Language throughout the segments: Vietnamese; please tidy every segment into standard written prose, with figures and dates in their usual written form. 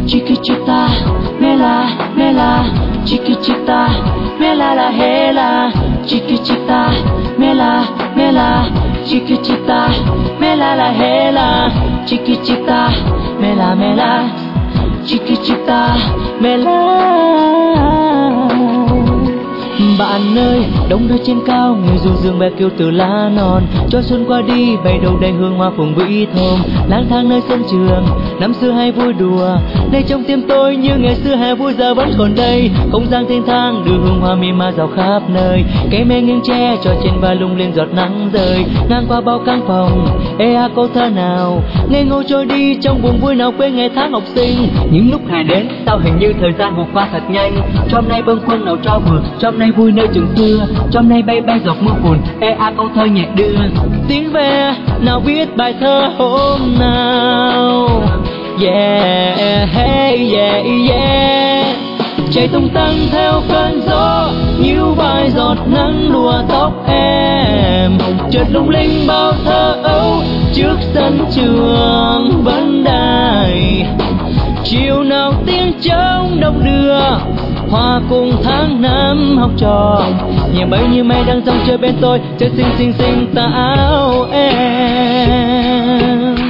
chiquitita, mela, mela, chiquitita, mela la hela, chiquitita, mela, mela, chiquitita, mela la hela, chiquitita, mela, mela, chiquitita, mela. Bạn ơi, đông nơi trên cao, người du dương bé kêu từ lá non, cho xuân qua đi, bay đầu đầy hương hoa phường vĩ thơm, lang thang nơi sân trường, năm xưa hay vui đùa, nay trong tim tôi như ngày xưa hè vui giờ vẫn còn đây, không gian thênh thang đưa hương hoa mỉm ma rào khắp nơi, cây me nghiêng tre cho trên vai lung lên giọt nắng rơi, ngang qua bao căn phòng, ê a câu thơ nào, ngây ngô trôi đi trong buồn vui nào quên ngày tháng học sinh, những lúc hè đến, sao hình như thời gian vụt qua thật nhanh, cho hôm nay bâng khuâng nào cho vừa, cho hôm nay vui nơi trường xưa, cho hôm nay bay bay giọt mưa buồn, ê a câu thơ nhẹ đưa, tiếng ve nào viết bài thơ hôm nào, yeah, hey, yeah, yeah, chạy tung tăng theo cơn gió, như vài giọt nắng lùa tóc em, chợt lung linh bao thơ ấu trước sân trường vẫn đài, chiều nào tiếng trống đông đưa hòa cùng tháng năm học trò, nhẹ bay như mây đang dòng chơi bên tôi, chơi xinh xinh xinh tà áo em.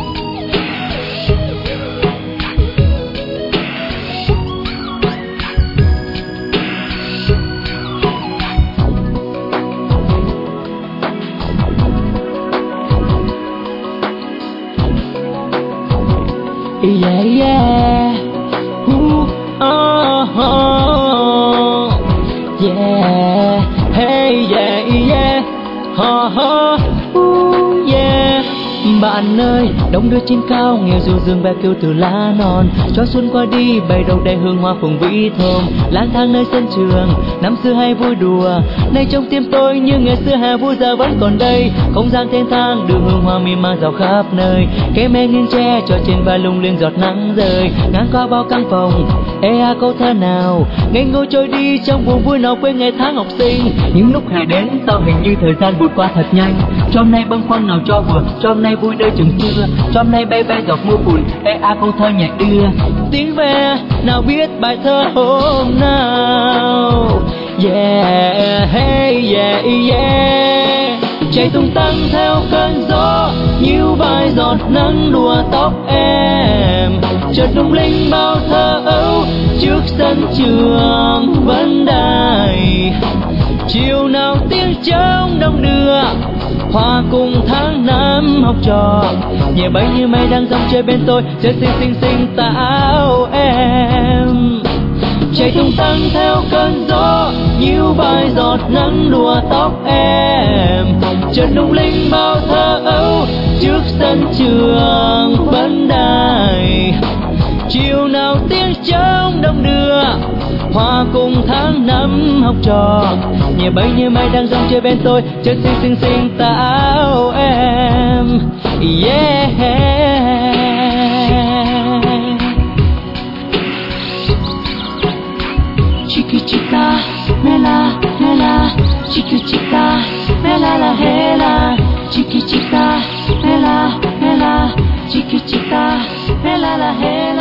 Yeah, yeah, ooh, oh, oh, yeah, hey, yeah, yeah, oh, oh, ooh, yeah. Bạn ơi, đông đưa trên cao, nghe ru dương bé kêu từ lá non, cho xuân qua đi, bay đầu đầy hương hoa phường vĩ thơm, lang thang nơi sân trường, năm xưa hay vui đùa, nay trong tim tôi như ngày xưa hè vui giờ vẫn còn đây, không gian thênh thang đưa hương hoa mỉm ma rào khắp nơi, cây me nghiêng tre cho trên vai lung lên giọt nắng rơi, ngang qua bao căn phòng, ê a câu thơ nào, ngây ngô trôi đi trong buồn vui nào quên ngày tháng học sinh, những lúc hè đến, sao hình như thời gian vụt qua thật nhanh, cho hôm nay bâng khuâng nào cho vừa, cho hôm nay vui nơi trường xưa, cho hôm nay bay bay giọt mưa buồn, ê a câu thơ nhẹ đưa, tiếng ve nào viết bài thơ hôm nào, yeah, hey, yeah, yeah, chạy tung tăng theo cơn gió, như vài giọt nắng lùa tóc em, chợt lung linh bao thơ ấu trước sân trường vẫn đài, chiều nào tiếng trống đông đưa hòa cùng tháng năm học trò, nhẹ bay như mây đang dòng chơi bên tôi, chơi xinh xinh xinh tà áo em, chạy tung tăng theo cơn gió, như vài giọt nắng lùa tóc em, chợt lung linh bao thơ ấu trước sân trường vẫn đài, chiều nào tiếng trống đông đưa hòa cùng tháng năm học trò, nhẹ bay như mây đang dòng chơi bên tôi, chơi xinh xinh xinh tà áo em, yeah. Chiquitita, mela, mela, chiquitita, mela la hela, chiquitita, mela, mela, chiquitita, mela la hela.